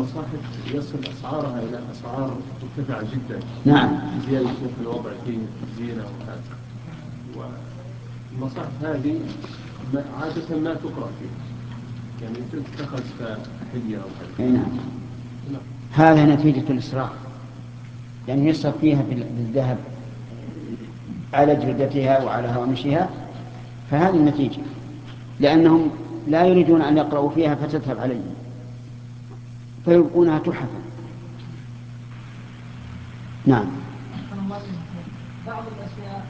المصاحف يصل أسعارها إلى أسعار مرتفعة جدا. نعم. زيادة في الوضع فيه زينة وهذا. والمصاحف هذه عادة ما تقرأ فيها، يعني تتخذ كحلية أو هذا. نعم. هذا نتيجة الإسراف، يعني يصرف فيها بالذهب على جلدتها وعلى هوامشها، فهذه النتيجة، لأنهم لا يريدون أن يقرأوا فيها فتذهب عليهم فيبقونها تحفا. نعم. بعض الأشياء